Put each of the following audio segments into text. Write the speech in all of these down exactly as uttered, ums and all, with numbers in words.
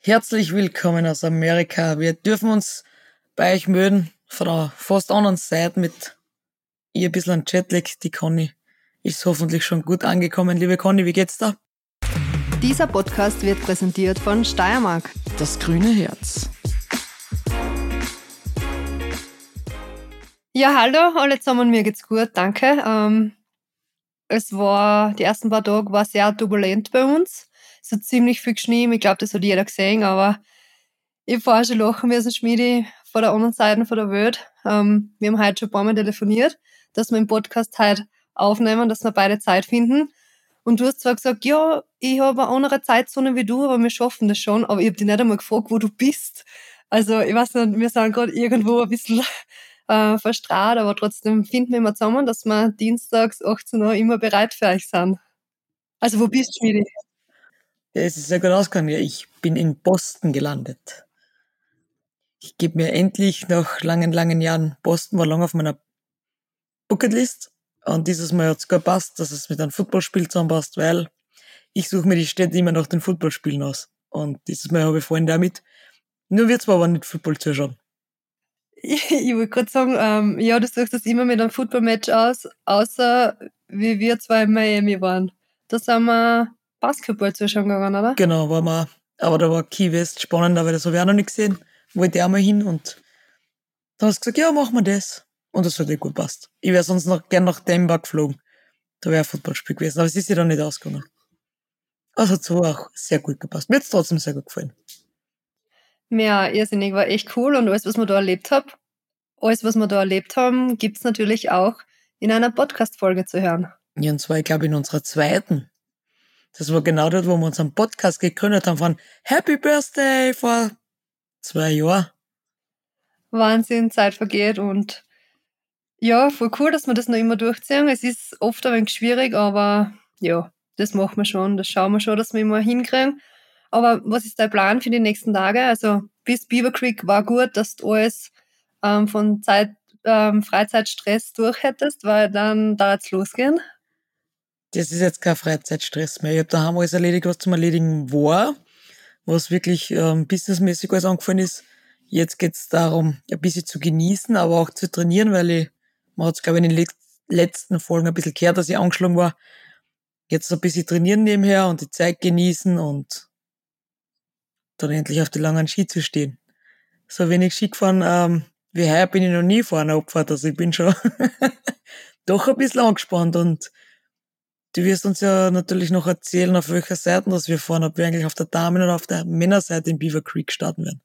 Herzlich willkommen aus Amerika. Wir dürfen uns bei euch melden von der fast anderen Seite mit ihr ein bisschen an Jetlag. Die Conny ist hoffentlich schon gut angekommen. Liebe Conny, wie geht's da? Dieser Podcast wird präsentiert von Steiermark. Das grüne Herz. Ja, hallo, alle zusammen, mir geht's gut, danke. Ähm, es war, die ersten paar Tage war sehr turbulent bei uns. Es hat ziemlich viel geschnien, ich glaube, das hat jeder gesehen, aber ich vorher schon lachen müssen, Schmiedi, von der anderen Seite von der Welt. Ähm, wir haben heute schon ein paar Mal telefoniert, dass wir den Podcast heute aufnehmen, dass wir beide Zeit finden. Und du hast zwar gesagt, ja, ich habe eine andere Zeitzone wie du, aber wir schaffen das schon. Aber ich habe dich nicht einmal gefragt, wo du bist. Also ich weiß nicht, wir sind gerade irgendwo ein bisschen äh, verstrahlt, aber trotzdem finden wir immer zusammen, dass wir dienstags achtzehn Uhr immer bereit für euch sind. Also wo bist du, Schmiedi? Ja, es ist sehr gut ausgegangen. Ja, ich bin in Boston gelandet. Ich gebe mir endlich nach langen, langen Jahren, Boston war lange auf meiner Bucketlist. Und dieses Mal hat es gut gepasst, dass es mit einem Footballspiel zusammenpasst, weil ich suche mir die Städte immer nach den Footballspielen aus. Und dieses Mal habe ich Freunde damit. Nur wird's aber nicht Football zuschauen. Ich, ich wollte gerade sagen, ähm, ja, du suchst das immer mit einem Football-Match aus, außer wie wir zwei in Miami waren. Da sind wir Basketball zuschauen gegangen, oder? Genau, war mal, aber da war Key West spannender, weil das habe ich auch noch nicht gesehen. Wollte ich auch mal hin und dann hast du gesagt, ja, machen wir das. Und das hat eh gut passt. Ich wäre sonst noch gern nach Denver geflogen. Da wäre ein Footballspiel gewesen, aber es ist ja dann nicht ausgegangen. Also hat so auch sehr gut gepasst. Mir hat's trotzdem sehr gut gefallen. Ja, irrsinnig, war echt cool und alles, was wir da erlebt haben, alles, was wir da erlebt haben, gibt's natürlich auch in einer Podcast-Folge zu hören. Ja, und zwar, ich glaube, in unserer zweiten. Das war genau dort, wo wir unseren Podcast gegründet haben von Happy Birthday vor zwei Jahren. Wahnsinn, Zeit vergeht und ja, voll cool, dass wir das noch immer durchziehen. Es ist oft ein wenig schwierig, aber ja, das machen wir schon, das schauen wir schon, dass wir immer hinkriegen. Aber was ist dein Plan für die nächsten Tage? Also bis Beaver Creek war gut, dass du alles ähm, von Zeit, ähm, Freizeitstress durch hättest, weil dann darf es losgehen. Das ist jetzt kein Freizeitstress mehr. Ich habe daheim alles erledigt, was zum Erledigen war, was wirklich ähm, businessmäßig alles angefallen ist. Jetzt geht's darum, ein bisschen zu genießen, aber auch zu trainieren, weil ich, man hat's glaube ich in den letzten Folgen ein bisschen gehört, dass ich angeschlagen war. Jetzt so ein bisschen trainieren nebenher und die Zeit genießen und dann endlich auf die langen Ski zu stehen. So wenig Ski gefahren, ähm, wie heuer bin ich noch nie vorne abgefahren, also ich bin schon doch ein bisschen angespannt und du wirst uns ja natürlich noch erzählen, auf welcher Seite dass wir fahren, ob wir eigentlich auf der Damen- oder auf der Männerseite in Beaver Creek starten werden.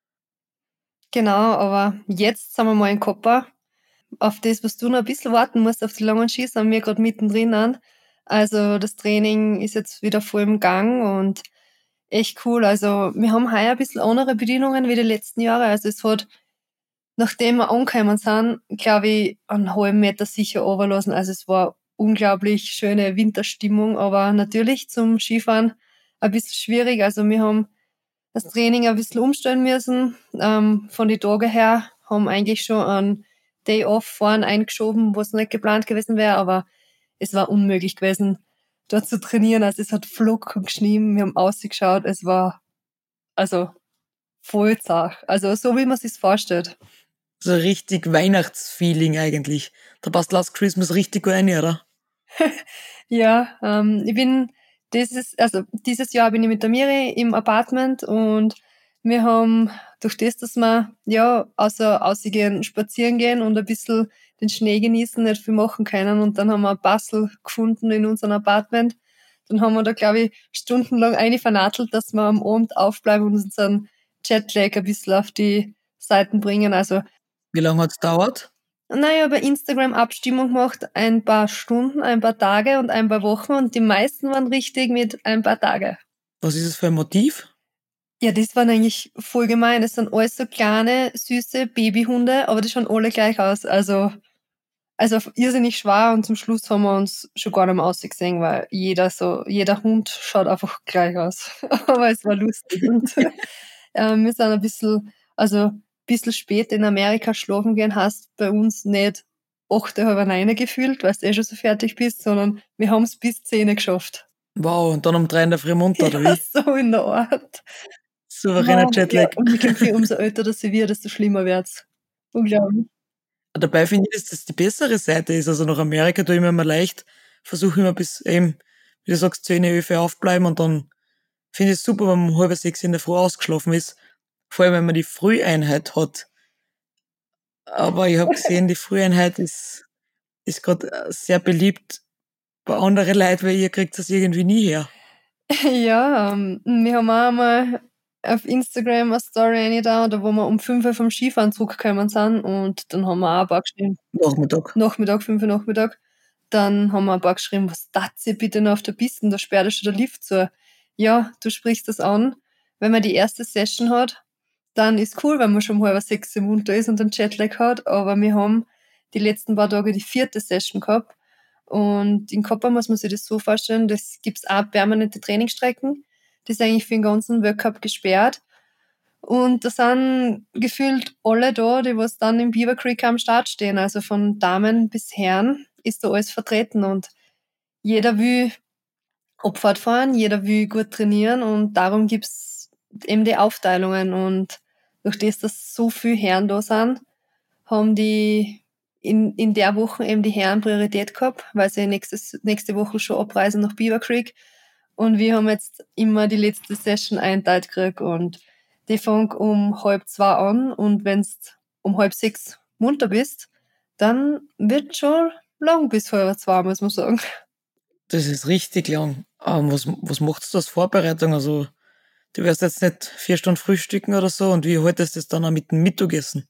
Genau, aber jetzt sind wir mal in Kopper. Auf das, was du noch ein bisschen warten musst, auf die langen Ski, sind wir gerade mittendrin an. Also das Training ist jetzt wieder voll im Gang und echt cool. Also wir haben heuer ein bisschen andere Bedingungen wie die letzten Jahre. Also es hat, nachdem wir angekommen sind, glaube ich, einen halben Meter sicher runterlassen. Also es war unglaublich schöne Winterstimmung, aber natürlich zum Skifahren ein bisschen schwierig. Also wir haben das Training ein bisschen umstellen müssen. Ähm, von den Tagen her haben eigentlich schon einen Day off fahren eingeschoben, was nicht geplant gewesen wäre, aber es war unmöglich gewesen, dort zu trainieren. Also es hat Flug und geschnien, wir haben ausgeschaut, es war also voll zart. Also so wie man sich's vorstellt. So richtig Weihnachtsfeeling eigentlich. Da passt Last Christmas richtig gut rein, oder? Ja, ähm, ich bin dieses, also dieses Jahr bin ich mit der Miri im Apartment und wir haben durch das, dass wir ja außer ausgehen, spazieren gehen und ein bisschen den Schnee genießen, nicht viel machen können und dann haben wir ein Bastel gefunden in unserem Apartment. Dann haben wir da, glaube ich, stundenlang eine vernatelt, dass wir am Abend aufbleiben und unseren Jetlag ein bisschen auf die Seiten bringen. Also Wie lange hat's gedauert? naja, bei Instagram Abstimmung gemacht, ein paar Stunden, ein paar Tage und ein paar Wochen und die meisten waren richtig mit ein paar Tage. Was ist es für ein Motiv? Ja, das waren eigentlich voll gemein. Es sind alles so kleine, süße Babyhunde, aber die schauen alle gleich aus. Also, also irrsinnig schwer und zum Schluss haben wir uns schon gar nicht mehr ausgesehen, weil jeder so, jeder Hund schaut einfach gleich aus. Aber es war lustig und ähm, wir sind ein bisschen, also ein bisschen spät in Amerika schlafen gehen, hast bei uns nicht acht, halb neun gefühlt, weil du eh schon so fertig bist, sondern wir haben es bis zehn geschafft. Wow, und dann um drei in der Früh munter, oder Ja, wie? so in der Art. Souveräner Ja, Jetlag. und ich kämpfe, umso älter das sie wird, desto schlimmer wird's. Unglaublich. Dabei finde ich, dass das die bessere Seite ist. Also nach Amerika tue ich mir immer leicht, versuche immer bis eben, wie du sagst, zehn Uhr aufbleiben und dann finde ich es super, wenn man um halb sechs in der Früh ausgeschlafen ist. Vor allem, wenn man die Früheinheit hat. Aber ich habe gesehen, die Früheinheit ist, ist gerade sehr beliebt bei anderen Leuten, weil ihr kriegt das irgendwie nie her. Ja, ähm, wir haben auch einmal auf Instagram eine Story reingetan, da wo wir um fünf Uhr vom Skifahren zurückgekommen sind und dann haben wir auch ein paar geschrieben. Nachmittag. Nachmittag, fünf Uhr Nachmittag. Dann haben wir ein paar geschrieben, was tat ihr bitte noch auf der Piste, da sperrt ja schon der Lift zu. Ja, du sprichst das an. Wenn man die erste Session hat, dann ist cool, wenn man schon um halb sechs im Munter ist und einen Jetlag hat, aber wir haben die letzten paar Tage die vierte Session gehabt und in Kopper muss man sich das so vorstellen, das gibt's auch permanente Trainingsstrecken, die ist eigentlich für den ganzen World Cup gesperrt und da sind gefühlt alle da, die was dann im Beaver Creek am Start stehen, also von Damen bis Herren ist da alles vertreten und jeder will Abfahrt fahren, jeder will gut trainieren und darum gibt's eben die Aufteilungen und durch das, dass so viele Herren da sind, haben die in, in der Woche eben die Herren Priorität gehabt, weil sie nächstes, nächste Woche schon abreisen nach Beaver Creek und wir haben jetzt immer die letzte Session einteilt gekriegt und die fängt um halb zwei an und wenn's um halb sechs munter bist, dann wird schon lang bis halb zwei, muss man sagen. Das ist richtig lang. Ähm, was, was macht's du als Vorbereitung? Also, du wirst jetzt nicht vier Stunden frühstücken oder so und wie haltest du das dann auch mit dem Mittagessen?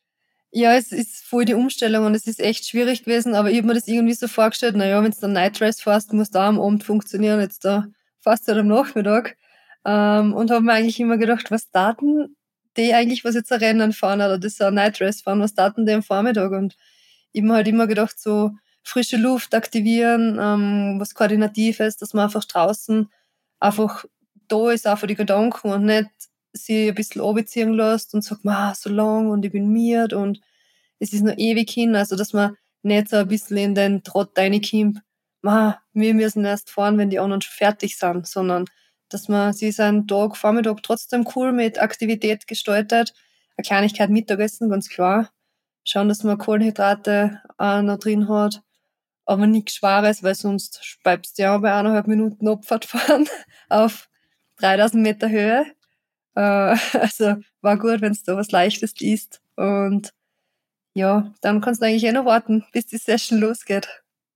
Ja, es ist voll die Umstellung und es ist echt schwierig gewesen, aber ich habe mir das irgendwie so vorgestellt, naja, wenn du dann Night Race fährst, muss da am Abend funktionieren, jetzt da fast halt am Nachmittag. Ähm, und habe mir eigentlich immer gedacht, was daten die eigentlich, was jetzt ein Rennen fahren oder das ein Night Race fahren, was daten die am Vormittag? Und ich habe mir halt immer gedacht, so frische Luft aktivieren, ähm, was Koordinatives, dass man einfach draußen einfach da ist, auch für die Gedanken und nicht sie ein bisschen runterziehen lässt und sagt, ma, so lang und ich bin miert und es ist noch ewig hin, also dass man nicht so ein bisschen in den Trott reinkommt, ma, wir müssen erst fahren, wenn die anderen schon fertig sind, sondern dass man sich seinen Tag, Vormittag trotzdem cool mit Aktivität gestaltet. Eine Kleinigkeit Mittagessen, ganz klar. Schauen, dass man Kohlenhydrate auch noch drin hat, aber nichts Schweres, weil sonst speibst du ja bei eineinhalb Minuten Abfahrt fahren auf dreitausend Meter Höhe. Äh, also war gut, wenn es da was Leichtes isst. Und ja, dann kannst du eigentlich eh noch warten, bis die Session losgeht.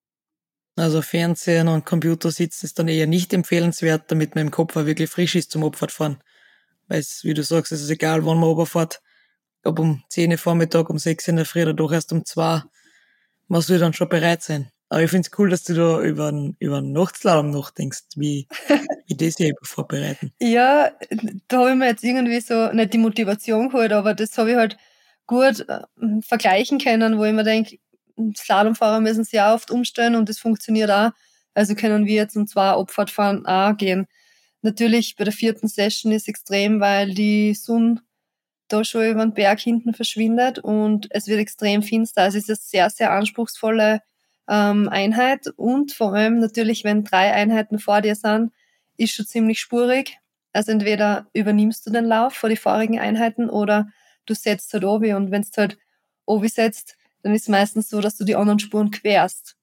Also Fernsehen und Computer sitzen ist dann eher nicht empfehlenswert, damit man im Kopf auch wirklich frisch ist zum Abfahrtfahren. Weil es, wie du sagst, es ist egal, wann man runterfährt. Ob um zehn Uhr Vormittag, um sechs in der Früh oder doch erst um zwei, man soll dann schon bereit sein. Aber ich find's cool, dass du da über einen, über einen Nachtslalom nachdenkst, wie, wie das hier vorbereiten. Ja, da habe ich mir jetzt irgendwie so nicht die Motivation geholt, aber das habe ich halt gut äh, vergleichen können, wo ich mir denke, Slalomfahrer müssen sich auch oft umstellen und das funktioniert auch. Also können wir jetzt um zwei Abfahrtfahren auch gehen. Natürlich bei der vierten Session ist extrem, weil die Sonne da schon über den Berg hinten verschwindet und es wird extrem finster. Also es ist eine sehr, sehr anspruchsvolle ähm, Einheit und vor allem natürlich, wenn drei Einheiten vor dir sind, ist schon ziemlich spurig. Also entweder übernimmst du den Lauf vor die vorigen Einheiten oder du setzt halt obi und wenn du halt obi setzt, dann ist es meistens so, dass du die anderen Spuren querst.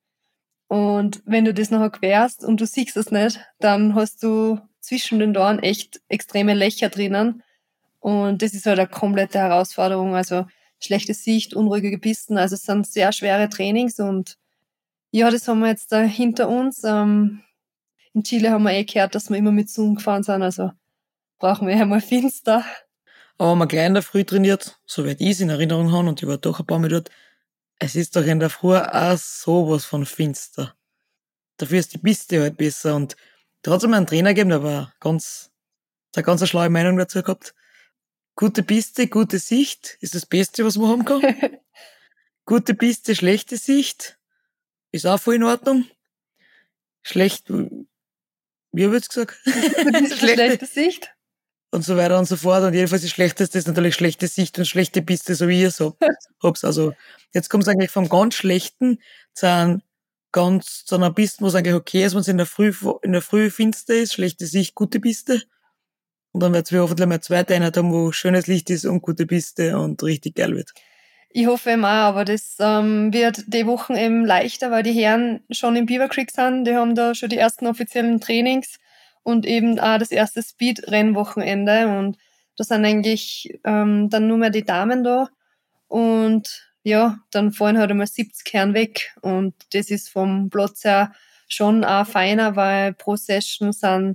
Und wenn du das nachher querst und du siehst es nicht, dann hast du zwischen den Toren echt extreme Löcher drinnen. Und das ist halt eine komplette Herausforderung. Also schlechte Sicht, unruhige Pisten. Also es sind sehr schwere Trainings und ja, das haben wir jetzt da hinter uns. Ähm, in Chile haben wir eh gehört, dass wir immer mit Zoom gefahren sind. Also brauchen wir einmal finster. Aber wenn man gleich in der Früh trainiert, soweit ich es in Erinnerung habe, und ich war doch ein paar Mal dort, es ist doch in der Früh auch sowas von finster. Dafür ist die Piste halt besser und da hat es einmal einen Trainer gegeben, der war ganz, der hat ganz eine schlaue Meinung dazu gehabt. Gute Piste, gute Sicht ist das Beste, was man haben kann. Gute Piste, schlechte Sicht ist auch voll in Ordnung. Schlecht, wie habe ich jetzt gesagt? Schlechte, schlechte Sicht. Und so weiter und so fort. Und jedenfalls das Schlechteste ist natürlich schlechte Sicht und schlechte Piste, so wie ihr so hab's. Also jetzt kommt es eigentlich vom ganz Schlechten zu einem ganz, zu einer Piste, wo es eigentlich okay ist, wenn es in der Früh, in der Früh finster ist, schlechte Sicht, gute Piste. Und dann wird wir hoffentlich mal eine zweite Einheit haben, wo schönes Licht ist und gute Piste und richtig geil wird. Ich hoffe eben auch, aber das ähm, wird die Wochen eben leichter, weil die Herren schon in Beaver Creek sind. Die haben da schon die ersten offiziellen Trainings und eben auch das erste Speed-Rennwochenende. Und da sind eigentlich ähm, dann nur mehr die Damen da. Und ja, dann fallen halt einmal siebzig Herren weg. Und das ist vom Platz her schon auch feiner, weil pro Session sind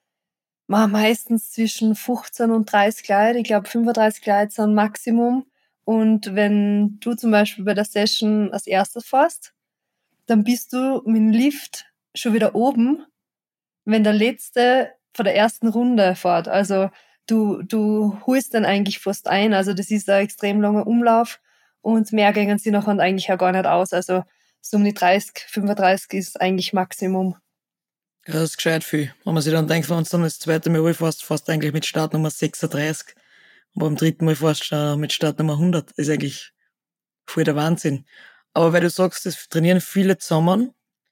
ma, meistens zwischen fünfzehn und dreißig Leute. Ich glaube, fünfunddreißig Leute sind Maximum. Und wenn du zum Beispiel bei der Session als erstes fährst, dann bist du mit dem Lift schon wieder oben, wenn der Letzte von der ersten Runde fährt. Also du, du holst dann eigentlich fast ein. Also das ist ein extrem langer Umlauf und mehr gehen sie nachher eigentlich ja gar nicht aus. Also so um die dreißig, fünfunddreißig ist eigentlich Maximum. Ja, das ist gescheit viel. Wenn man sich dann denkt, wenn man dann das zweite Mal fährst, fährst du eigentlich mit Startnummer sechsunddreißig. Und beim dritten Mal fährst du mit Startnummer hundert. Das ist eigentlich voll der Wahnsinn. Aber weil du sagst, das trainieren viele zusammen.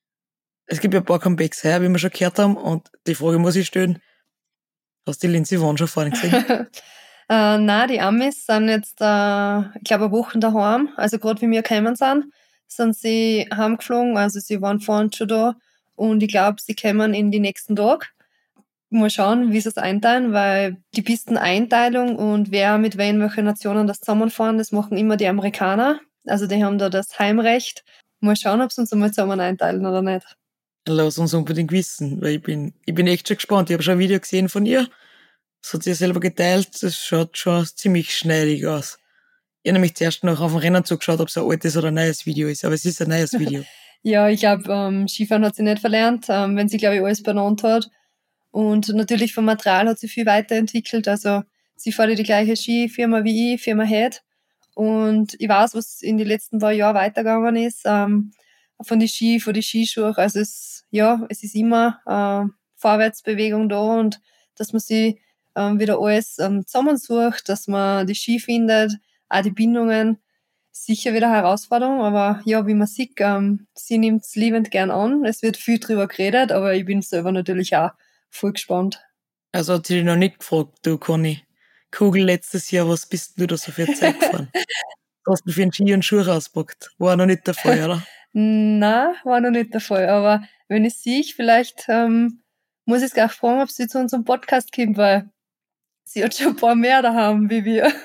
Es gibt ja ein paar Comebacks her, wie wir schon gehört haben. Und die Frage muss ich stellen, hast du die Lindsey Vonn schon vorhin gesehen? äh, nein, die Amis sind jetzt, äh, ich glaube, eine Woche daheim. Also gerade wie wir gekommen sind, sind sie heimgeflogen. Also sie waren vorhin schon da. Und ich glaube, sie kommen in die nächsten Tage. Mal schauen, wie sie es einteilen, weil die Pisteneinteilung und wer mit wen welche Nationen das zusammenfahren, das machen immer die Amerikaner. Also die haben da das Heimrecht. Mal schauen, ob sie uns einmal zusammen einteilen oder nicht. Lass uns unbedingt wissen, weil ich bin, ich bin echt schon gespannt. Ich habe schon ein Video gesehen von ihr. Das hat sie ja selber geteilt. Das schaut schon ziemlich schneidig aus. Ich habe nämlich zuerst noch auf dem Rennen zugeschaut, ob es ein altes oder ein neues Video ist. Aber es ist ein neues Video. Ja, ich glaube, ähm, Skifahren hat sie nicht verlernt, ähm, wenn sie, glaube ich, alles benannt hat. Und natürlich vom Material hat sie viel weiterentwickelt. Also sie fährt die gleiche Skifirma wie ich, Firma Head. Und ich weiß, was in den letzten paar Jahren weitergegangen ist, ähm, von die Ski, von die Skischuhe. Also es, ja, es ist immer äh, Vorwärtsbewegung da und dass man sie ähm, wieder alles ähm, zusammensucht, dass man die Ski findet, auch die Bindungen. Sicher wieder Herausforderung, aber ja, wie man sieht, ähm, sie nimmt es liebend gern an. Es wird viel drüber geredet, aber ich bin selber natürlich auch voll gespannt. Also hat sie dich noch nicht gefragt, du Conny. Kugel letztes Jahr, was bist du da so für Zeit gefahren? Hast du für einen Ski und Schuh rauspackt? War noch nicht der Fall, oder? Na, war noch nicht der Fall, aber wenn ich sehe, vielleicht ähm, muss ich es gleich fragen, ob sie zu unserem Podcast kommt, weil sie hat schon ein paar mehr daheim wie wir.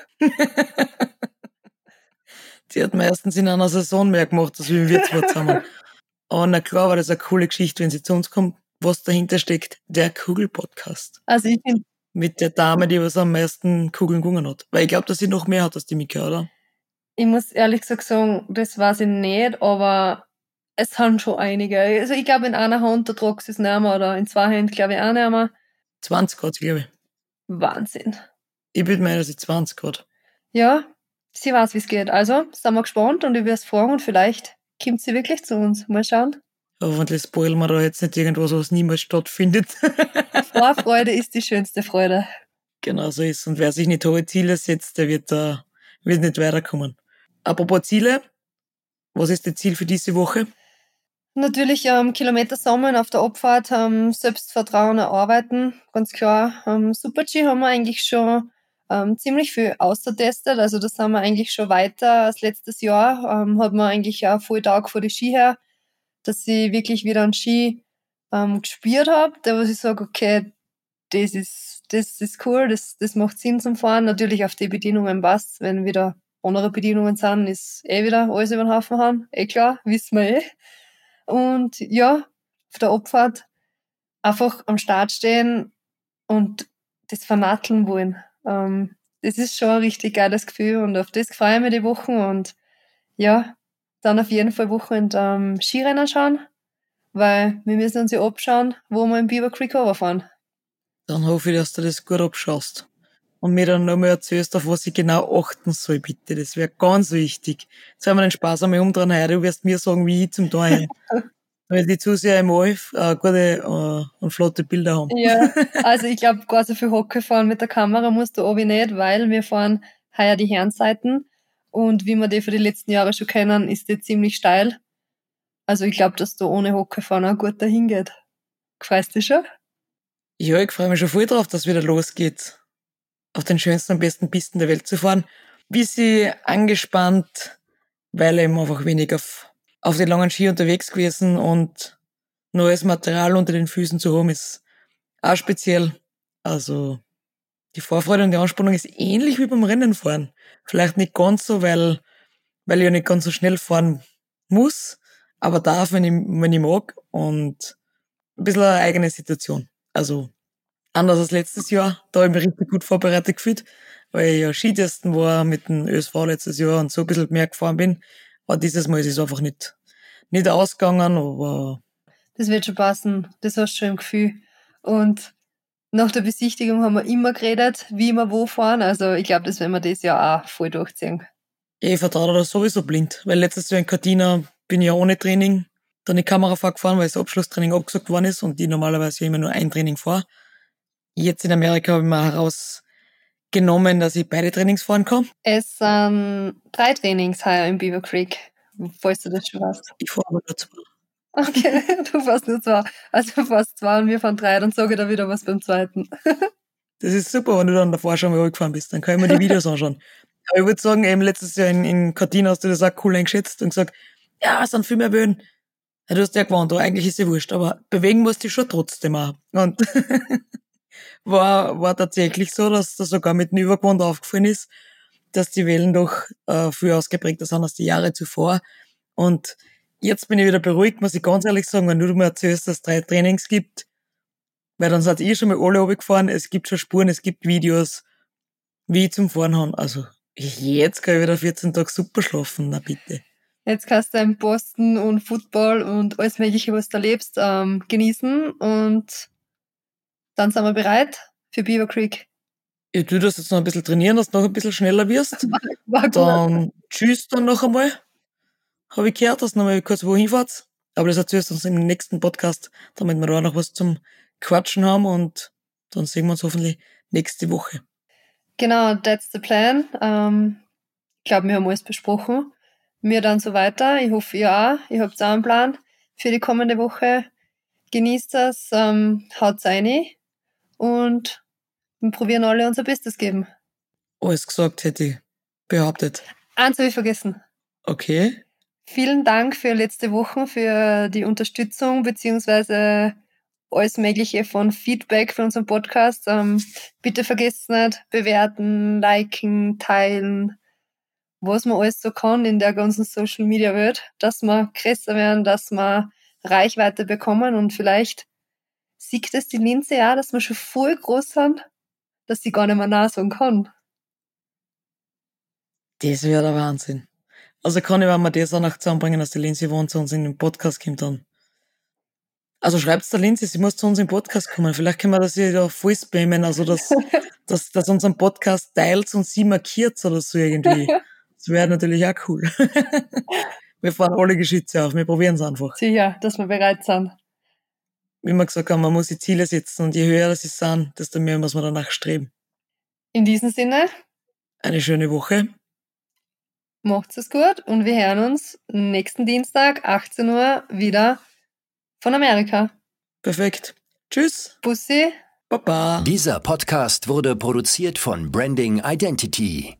Sie hat meistens in einer Saison mehr gemacht, als wir zwei zusammen. Aber na klar war das eine coole Geschichte, wenn sie zu uns kommt, was dahinter steckt. Der Kugel-Podcast. Also ich finde, Mit der Dame, die was am meisten Kugeln gewonnen hat. Weil ich glaube, dass sie noch mehr hat als die Mika, oder? ich muss ehrlich gesagt sagen, das weiß ich nicht, aber es sind schon einige. Also ich glaube, in einer Hand, da tragt sie es nicht mehr, oder in zwei Händen, glaube ich, auch nicht mehr. zwanzig hat sie, glaube ich. Wahnsinn. Ich würde meinen, dass sie zwanzig hat. Ja, sie weiß, wie es geht. Also, sind wir gespannt und ich werde es fragen und vielleicht kommt sie wirklich zu uns. Mal schauen. Hoffentlich spoilern wir da jetzt nicht irgendwas, was niemals stattfindet. Vorfreude ist die schönste Freude. Genau so ist. Und wer sich nicht hohe Ziele setzt, der wird da wird nicht weiterkommen. Apropos Ziele, was ist das Ziel für diese Woche? Natürlich ähm, Kilometer sammeln auf der Abfahrt, ähm, Selbstvertrauen erarbeiten, ganz klar. Ähm, Super-G haben wir eigentlich schon ähm, ziemlich viel ausgetestet, also da sind wir eigentlich schon weiter als letztes Jahr. Ähm, hat man eigentlich auch voll Tag vor die Ski her, dass ich wirklich wieder einen Ski ähm, gespürt habe, da wo ich sage, okay, das ist, das ist cool, das, das macht Sinn zum Fahren. Natürlich auf die Bedienungen passt, wenn wieder andere Bedienungen sind, ist eh wieder alles über den Haufen haben, eh klar, wissen wir eh. Und ja, auf der Abfahrt einfach am Start stehen und das vernatteln wollen. Ähm, das ist schon ein richtig geiles Gefühl und auf das freue ich mich die Wochen und ja, dann auf jeden Fall Wochenende ähm, Skirennen schauen, weil wir müssen uns ja abschauen, wo wir im Beaver Creek runterfahren. Dann hoffe ich, dass du das gut abschaust. Und mir dann nochmal erzählst, auf was ich genau achten soll, bitte. Das wäre ganz wichtig. Jetzt werden wir den Spaß einmal umdrehen heute. Du wirst mir sagen, wie ich zum Daheim. Weil die Zuseher im Alf äh, gute äh, und flotte Bilder haben. Ja, also ich glaube, gar so viel Hocke fahren mit der Kamera musst du obi nicht, weil wir fahren heuer die Herrenseiten und wie wir die für die letzten Jahre schon kennen, ist die ziemlich steil. Also ich glaube, dass du ohne Hocke fahren auch gut dahin geht. Freust du dich schon? Ja, ich freue mich schon voll drauf, dass es wieder losgeht, auf den schönsten und besten Pisten der Welt zu fahren. Bisschen angespannt, weil eben einfach wenig auf, auf den langen Ski unterwegs gewesen und neues Material unter den Füßen zu haben, ist auch speziell. Also die Vorfreude und die Anspannung ist ähnlich wie beim Rennenfahren. Vielleicht nicht ganz so, weil, weil ich ja nicht ganz so schnell fahren muss, aber darf, wenn ich, wenn ich mag. Und ein bisschen eine eigene Situation. Also anders als letztes Jahr, da habe ich mich richtig gut vorbereitet gefühlt, weil ich ja Skitesten war mit dem Ö S V letztes Jahr und so ein bisschen mehr gefahren bin. Aber dieses Mal ist es einfach nicht, nicht ausgegangen, aber Das wird schon passen. Das hast du schon im Gefühl. Und nach der Besichtigung haben wir immer geredet, wie wir wo fahren. Also ich glaube, das werden wir das Jahr auch voll durchziehen. ich vertraue da sowieso blind, weil letztes Jahr in Cortina bin ich ja ohne Training dann die Kamerafahrt gefahren, weil das Abschlusstraining abgesagt worden ist und ich normalerweise immer nur ein Training fahre. Jetzt in Amerika habe ich mir herausgenommen, dass ich beide Trainings fahren kann. Es sind drei Trainings heuer im Beaver Creek, falls du das schon weißt. Ich fahre aber nur zwei. Okay, du fährst nur zwei. Also du fährst zwei und wir fahren drei, dann sage ich dir wieder was beim zweiten. Das ist super, wenn du dann davor schon mal gefahren bist. Dann kann ich mir die Videos anschauen. Aber ich würde sagen, eben letztes Jahr in, in Cortina hast du das auch cool eingeschätzt und gesagt, ja, es sind viel mehr Böen. Ja, du hast ja gewonnen, eigentlich ist ja wurscht, aber bewegen musst du dich schon trotzdem auch. Und war, war tatsächlich so, dass das sogar mit dem Übergewand aufgefallen ist, dass die Wellen doch äh, viel ausgeprägter sind als die Jahre zuvor. Und jetzt bin ich wieder beruhigt, muss ich ganz ehrlich sagen, wenn du mir erzählst, dass es drei Trainings gibt, weil dann seid ihr schon mal alle runtergefahren, es gibt schon Spuren, es gibt Videos, wie ich zum Fahren habe. Also jetzt kann ich wieder vierzehn Tage super schlafen, na bitte. Jetzt kannst du im Boston und Football und alles Mögliche, was du erlebst, ähm, genießen. Und dann sind wir bereit für Beaver Creek. Ich tue das jetzt noch ein bisschen trainieren, dass du noch ein bisschen schneller wirst. War gut. Dann tschüss dann noch einmal. Habe ich gehört, dass du noch mal kurz wohin fahrt. Aber das erzählst du uns im nächsten Podcast, damit wir da auch noch was zum Quatschen haben und dann sehen wir uns hoffentlich nächste Woche. Genau, that's the plan. Ähm, ich glaube, wir haben alles besprochen. Wir dann so weiter. Ich hoffe, ihr auch. Ihr habt auch einen Plan für die kommende Woche. Genießt das, ähm, haut's rein und wir probieren alle unser Bestes geben. Alles gesagt hätte ich behauptet. Eins habe ich vergessen. Okay. Vielen Dank für letzte Woche, für die Unterstützung beziehungsweise alles Mögliche von Feedback für unseren Podcast. Ähm, bitte vergesst nicht, bewerten, liken, teilen, was man alles so kann in der ganzen Social Media Welt, dass wir größer werden, dass wir Reichweite bekommen und vielleicht sieht es die Linse ja, dass wir schon voll groß sind, dass sie gar nicht mehr nachsagen kann. Das wäre der Wahnsinn. Also kann ich, wenn wir das auch noch zusammenbringen, dass die Lindsay wohnt zu uns in den Podcast kommt dann. Also schreibt's der Lindsay, sie muss zu uns im Podcast kommen. Vielleicht können wir das hier da voll spammen, also dass, dass, dass unseren Podcast teilt und sie markiert oder so irgendwie. Das wäre natürlich auch cool. Wir fahren alle Geschütze auf, wir probieren es einfach. Sicher, dass wir bereit sind. Wie wir gesagt haben, man muss die Ziele setzen und je höher sie sind, desto mehr muss man danach streben. In diesem Sinne, eine schöne Woche. Macht's es gut und wir hören uns nächsten Dienstag, achtzehn Uhr, wieder von Amerika. Perfekt. Tschüss. Bussi. Baba. Dieser Podcast wurde produziert von Branding Identity.